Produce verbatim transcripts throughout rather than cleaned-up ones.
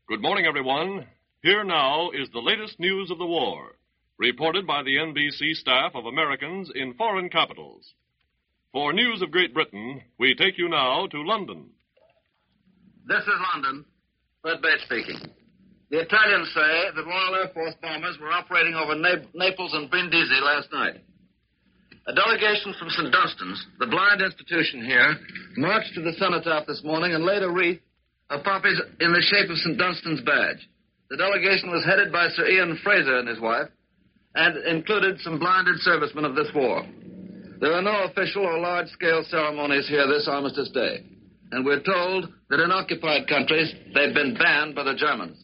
Good morning, everyone. Here now is the latest news of the war, reported by the N B C staff of Americans in foreign capitals. For news of Great Britain, we take you now to London. This is London. Fred Bates speaking. The Italians say that Royal Air Force bombers were operating over Na- Naples and Brindisi last night. A delegation from Saint Dunstan's, the blind institution here, marched to the cenotaph this morning and laid a wreath of poppies in the shape of Saint Dunstan's badge. The delegation was headed by Sir Ian Fraser and his wife, and included some blinded servicemen of this war. There are no official or large-scale ceremonies here this Armistice Day, and we're told that in occupied countries they've been banned by the Germans.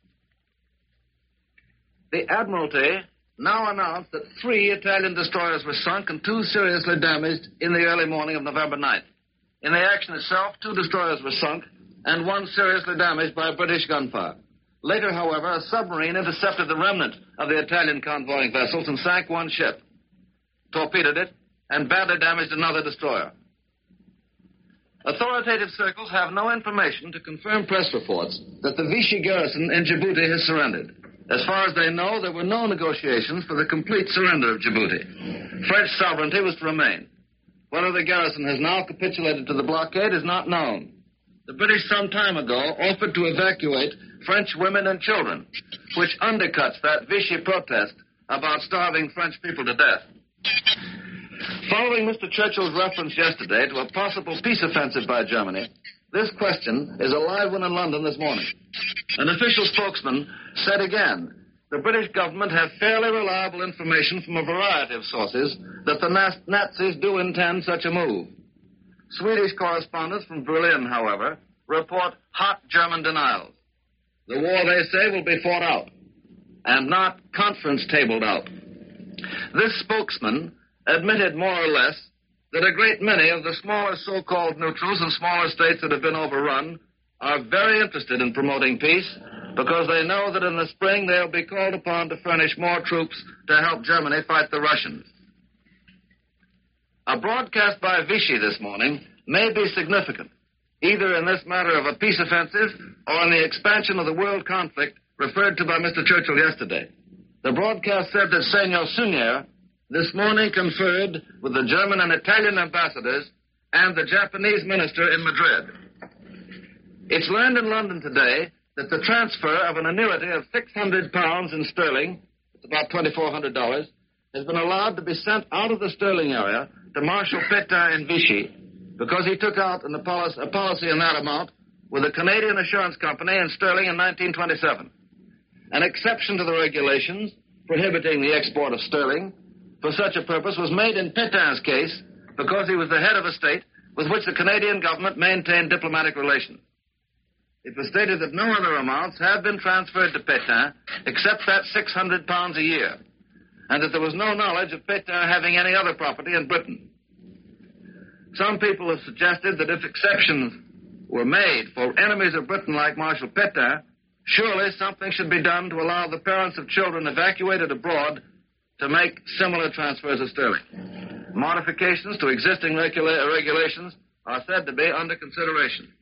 The Admiralty now announced that three Italian destroyers were sunk and two seriously damaged in the early morning of November ninth. In the action itself, two destroyers were sunk and one seriously damaged by British gunfire. Later, however, a submarine intercepted the remnant of the Italian convoying vessels and sank one ship, torpedoed it, and badly damaged another destroyer. Authoritative circles have no information to confirm press reports that the Vichy garrison in Djibouti has surrendered. As far as they know, there were no negotiations for the complete surrender of Djibouti. French sovereignty was to remain. Whether the garrison has now capitulated to the blockade is not known. The British some time ago offered to evacuate French women and children, which undercuts that Vichy protest about starving French people to death. Following Mister Churchill's reference yesterday to a possible peace offensive by Germany, this question is a live one in London this morning. An official spokesman said again, the British government have fairly reliable information from a variety of sources that the Nazis do intend such a move. Swedish correspondents from Berlin, however, report hot German denials. The war, they say, will be fought out, and not conference-tabled out. This spokesman admitted more or less that a great many of the smaller so-called neutrals and smaller states that have been overrun are very interested in promoting peace because they know that in the spring they'll be called upon to furnish more troops to help Germany fight the Russians. A broadcast by Vichy this morning may be significant, either in this matter of a peace offensive or in the expansion of the world conflict referred to by Mister Churchill yesterday. The broadcast said that Senor Sunier this morning conferred with the German and Italian ambassadors and the Japanese minister in Madrid. It's learned in London today that the transfer of an annuity of six hundred pounds in sterling, it's about twenty-four hundred dollars, has been allowed to be sent out of the sterling area to Marshal Pétain in Vichy because he took out an, a, policy, a policy in that amount with the Canadian Assurance Company in sterling in nineteen twenty-seven. An exception to the regulations prohibiting the export of sterling for such a purpose was made in Pétain's case because he was the head of a state with which the Canadian government maintained diplomatic relations. It was stated that no other amounts have been transferred to Pétain except that six hundred pounds a year, and that there was no knowledge of Pétain having any other property in Britain. Some people have suggested that if exceptions were made for enemies of Britain like Marshal Pétain, surely something should be done to allow the parents of children evacuated abroad to make similar transfers of sterling. Modifications to existing regula- regulations are said to be under consideration.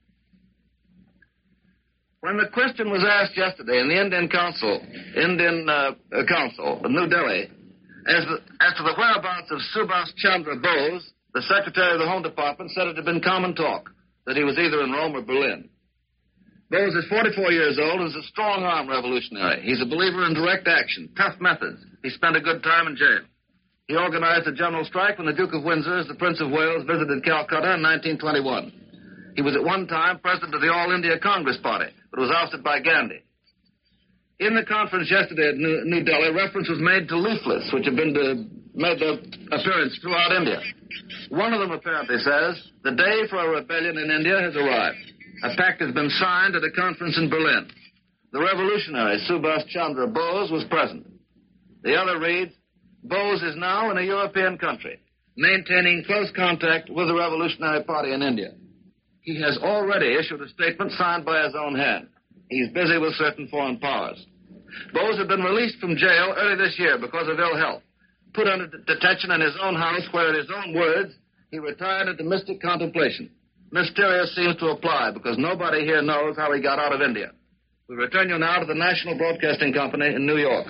When the question was asked yesterday in the Indian Council, Indian uh, Council in New Delhi, as, the, as to the whereabouts of Subhas Chandra Bose, the Secretary of the Home Department said it had been common talk that he was either in Rome or Berlin. Bose is forty-four years old and is a strong-arm revolutionary. He's a believer in direct action, tough methods. He spent a good time in jail. He organized a general strike when the Duke of Windsor, as the Prince of Wales, visited Calcutta in nineteen twenty-one. He was at one time president of the All India Congress Party, but was ousted by Gandhi. In the conference yesterday at New, New Delhi, reference was made to leaflets which have been to, made their appearance throughout India. One of them apparently says, the day for a rebellion in India has arrived. A pact has been signed at a conference in Berlin. The revolutionary Subhas Chandra Bose was present. The other reads, Bose is now in a European country, maintaining close contact with the Revolutionary Party in India. He has already issued a statement signed by his own hand. He's busy with certain foreign powers. Bose had been released from jail early this year because of ill health, put under d- detention in his own house where, in his own words, he retired into mystic contemplation. Mysterious seems to apply because nobody here knows how he got out of India. We return you now to the National Broadcasting Company in New York.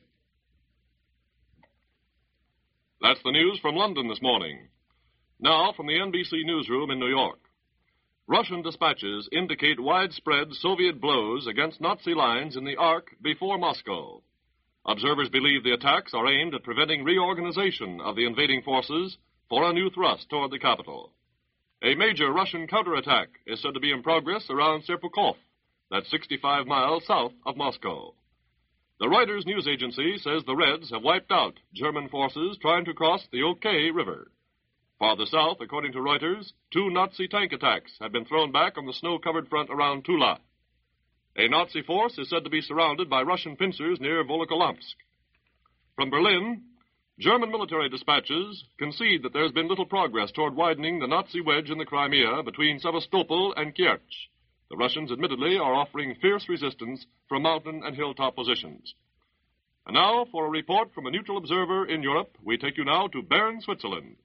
That's the news from London this morning. Now, from the N B C newsroom in New York. Russian dispatches indicate widespread Soviet blows against Nazi lines in the Ark before Moscow. Observers believe the attacks are aimed at preventing reorganization of the invading forces for a new thrust toward the capital. A major Russian counterattack is said to be in progress around Serpukhov, that's sixty-five miles south of Moscow. The Reuters news agency says the Reds have wiped out German forces trying to cross the Oka River. Farther south, according to Reuters, two Nazi tank attacks have been thrown back on the snow-covered front around Tula. A Nazi force is said to be surrounded by Russian pincers near Volokholamsk. From Berlin, German military dispatches concede that there's been little progress toward widening the Nazi wedge in the Crimea between Sevastopol and Kerch. The Russians, admittedly, are offering fierce resistance from mountain and hilltop positions. And now, for a report from a neutral observer in Europe, we take you now to Bern, Switzerland.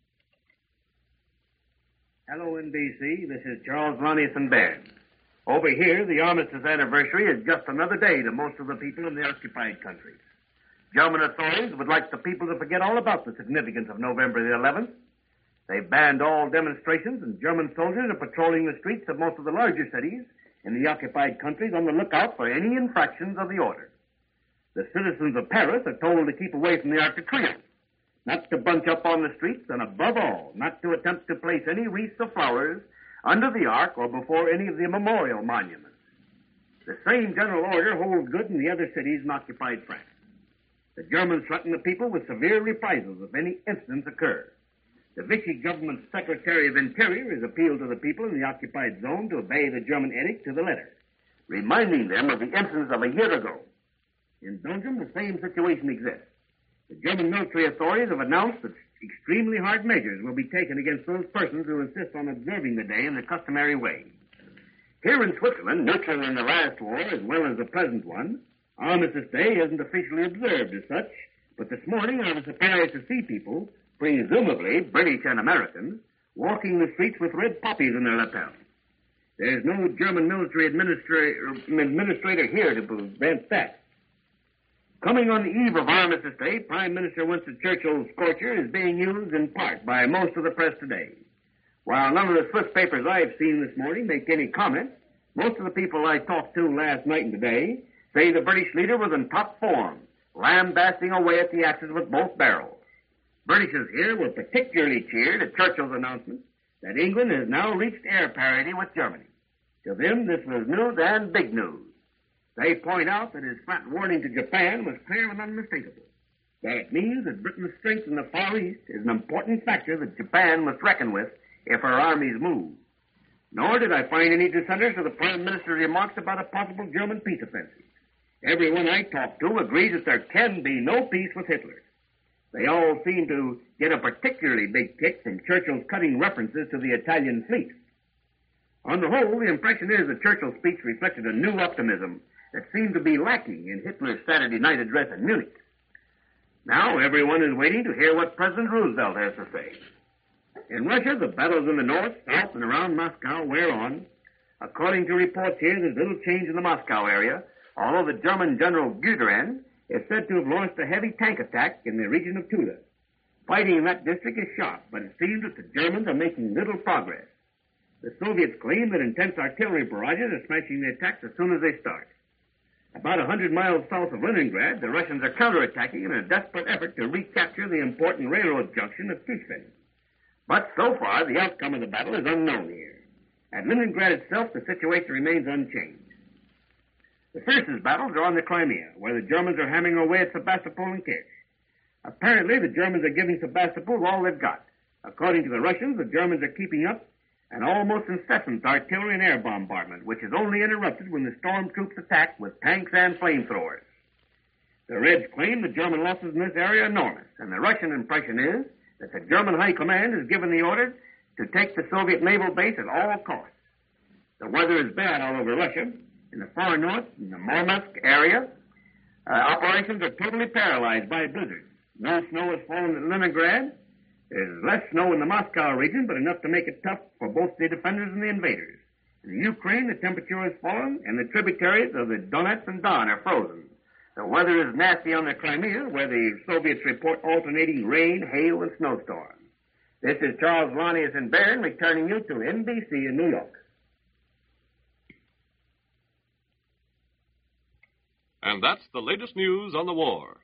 Hello, N B C. This is Charles Ronnie from Bern. Over here, the armistice anniversary is just another day to most of the people in the occupied countries. German authorities would like the people to forget all about the significance of November the eleventh. They banned all demonstrations, and German soldiers are patrolling the streets of most of the larger cities in the occupied countries on the lookout for any infractions of the order. The citizens of Paris are told to keep away from the Arc de Triomphe, not to bunch up on the streets, and above all, not to attempt to place any wreaths of flowers under the ark or before any of the memorial monuments. The same general order holds good in the other cities in occupied France. The Germans threaten the people with severe reprisals if any incidents occur. The Vichy government Secretary of Interior has appealed to the people in the occupied zone to obey the German edict to the letter, reminding them of the incidents of a year ago. In Belgium, the same situation exists. The German military authorities have announced that extremely hard measures will be taken against those persons who insist on observing the day in the customary way. Here in Switzerland, neutral in the last war as well as the present one, Armistice Day isn't officially observed as such, but this morning I was surprised to see people, presumably British and Americans, walking the streets with red poppies in their lapels. There's no German military administrator, administrator here to prevent that. Coming on the eve of Armistice Day, Prime Minister Winston Churchill's scorcher is being used in part by most of the press today. While none of the Swiss papers I've seen this morning make any comment, most of the people I talked to last night and today say the British leader was in top form, lambasting away at the Axis with both barrels. Britishers here were particularly cheered at Churchill's announcement that England has now reached air parity with Germany. To them, this was news and big news. They point out that his flat warning to Japan was clear and unmistakable. That it means that Britain's strength in the Far East is an important factor that Japan must reckon with if her armies move. Nor did I find any dissenters to the Prime Minister's remarks about a possible German peace offensive. Everyone I talked to agrees that there can be no peace with Hitler. They all seem to get a particularly big kick from Churchill's cutting references to the Italian fleet. On the whole, the impression is that Churchill's speech reflected a new optimism that seemed to be lacking in Hitler's Saturday night address in Munich. Now everyone is waiting to hear what President Roosevelt has to say. In Russia, the battles in the north, south, and around Moscow wear on. According to reports here, there's little change in the Moscow area, although the German General Guderian is said to have launched a heavy tank attack in the region of Tula. Fighting in that district is sharp, but it seems that the Germans are making little progress. The Soviets claim that intense artillery barrages are smashing the attacks as soon as they start. About a hundred miles south of Leningrad, the Russians are counterattacking in a desperate effort to recapture the important railroad junction of Kishvin. But so far, the outcome of the battle is unknown here. At Leningrad itself, the situation remains unchanged. The fiercest battles are on the Crimea, where the Germans are hammering away at Sebastopol and Kerch. Apparently, the Germans are giving Sebastopol all they've got. According to the Russians, the Germans are keeping up an almost incessant artillery and air bombardment, which is only interrupted when the storm troops attack with tanks and flamethrowers. The Reds claim the German losses in this area are enormous, and the Russian impression is that the German High Command has given the order to take the Soviet naval base at all costs. The weather is bad all over Russia. In the far north, in the Murmansk area, uh, operations are totally paralyzed by blizzards. No snow has fallen at Leningrad. There's less snow in the Moscow region, but enough to make it tough for both the defenders and the invaders. In the Ukraine, the temperature has fallen, and the tributaries of the Donets and Don are frozen. The weather is nasty on the Crimea, where the Soviets report alternating rain, hail, and snowstorms. This is Charles Lonius and Barron returning you to N B C in New York. And that's the latest news on the war.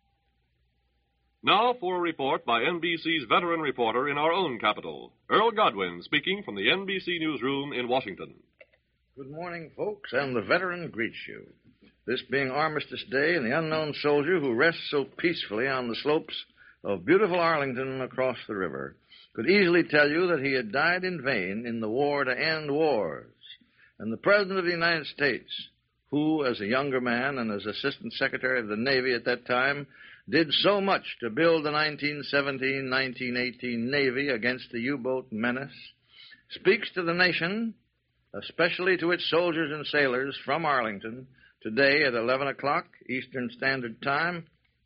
Now for a report by N B C's veteran reporter in our own capital, Earl Godwin, speaking from the N B C newsroom in Washington. Good morning, folks, and the veteran greets you. This being Armistice Day, and the unknown soldier who rests so peacefully on the slopes of beautiful Arlington across the river could easily tell you that he had died in vain in the war to end wars. And the President of the United States, who, as a younger man and as Assistant Secretary of the Navy at that time, did so much to build the nineteen seventeen nineteen eighteen Navy against the U-boat menace, speaks to the nation, especially to its soldiers and sailors from Arlington, today at eleven o'clock Eastern Standard Time,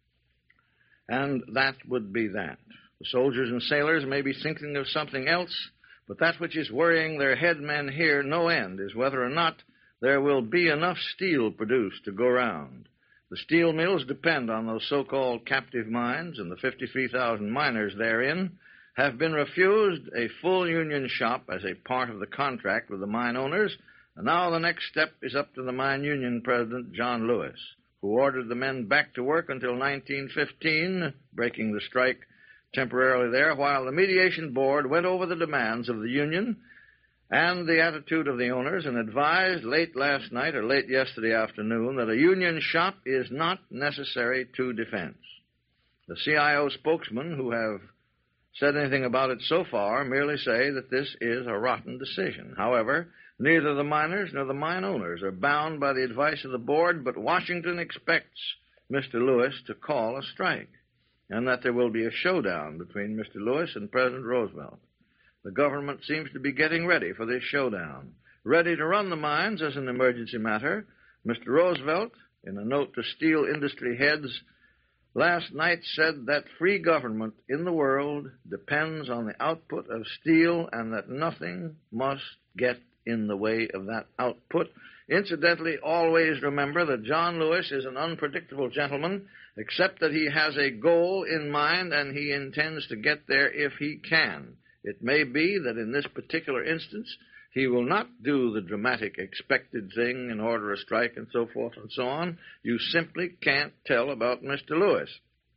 and that would be that. The soldiers and sailors may be thinking of something else, but that which is worrying their head men here no end is whether or not there will be enough steel produced to go round. The steel mills depend on those so-called captive mines, and the fifty-three thousand miners therein have been refused a full union shop as a part of the contract with the mine owners, and now the next step is up to the mine union president, John Lewis, who ordered the men back to work until nineteen fifteen, breaking the strike temporarily there, while the mediation board went over the demands of the union and the attitude of the owners and advised late last night or late yesterday afternoon that a union shop is not necessary to defense. The C I O spokesmen who have said anything about it so far merely say that this is a rotten decision. However, neither the miners nor the mine owners are bound by the advice of the board, but Washington expects Mister Lewis to call a strike, and that there will be a showdown between Mister Lewis and President Roosevelt. The government seems to be getting ready for this showdown, ready to run the mines as an emergency matter. Mister Roosevelt, in a note to steel industry heads, last night said that free government in the world depends on the output of steel and that nothing must get in the way of that output. Incidentally, always remember that John Lewis is an unpredictable gentleman, except that he has a goal in mind and he intends to get there if he can. It may be that in this particular instance, he will not do the dramatic expected thing and order a strike and so forth and so on. You simply can't tell about Mister Lewis.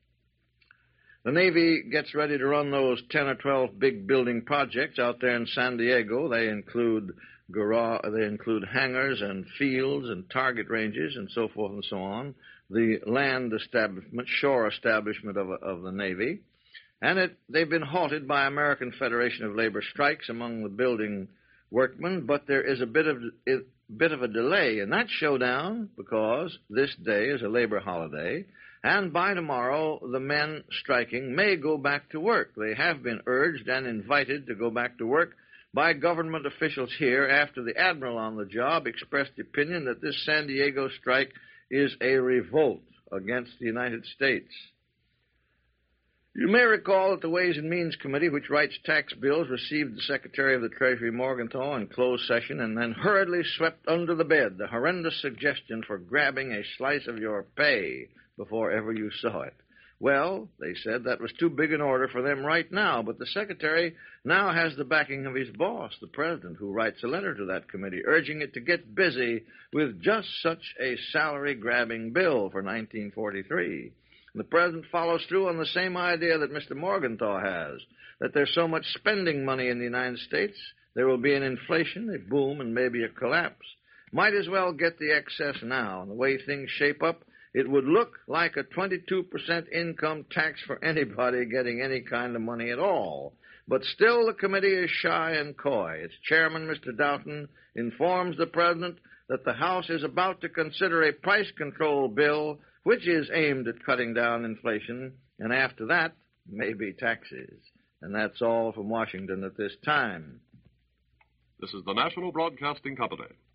The Navy gets ready to run those ten or twelve big building projects out there in San Diego. They include garage, they include hangars and fields and target ranges and so forth and so on. The land establishment, shore establishment of, of the Navy. And it, they've been halted by American Federation of Labor strikes among the building workmen, but there is a bit of a bit of a delay in that showdown because this day is a labor holiday, and by tomorrow the men striking may go back to work. They have been urged and invited to go back to work by government officials here after the admiral on the job expressed the opinion that this San Diego strike is a revolt against the United States. You may recall that the Ways and Means Committee, which writes tax bills, received the Secretary of the Treasury, Morgenthau, in closed session and then hurriedly swept under the bed the horrendous suggestion for grabbing a slice of your pay before ever you saw it. Well, they said that was too big an order for them right now, but the Secretary now has the backing of his boss, the President, who writes a letter to that committee urging it to get busy with just such a salary-grabbing bill for nineteen forty-three. The President follows through on the same idea that Mister Morgenthau has, that there's so much spending money in the United States, there will be an inflation, a boom, and maybe a collapse. Might as well get the excess now. And the way things shape up, it would look like a twenty-two percent income tax for anybody getting any kind of money at all. But still the committee is shy and coy. Its chairman, Mister Doughton, informs the President that the House is about to consider a price control bill which is aimed at cutting down inflation, and after that, maybe taxes. And that's all from Washington at this time. This is the National Broadcasting Company.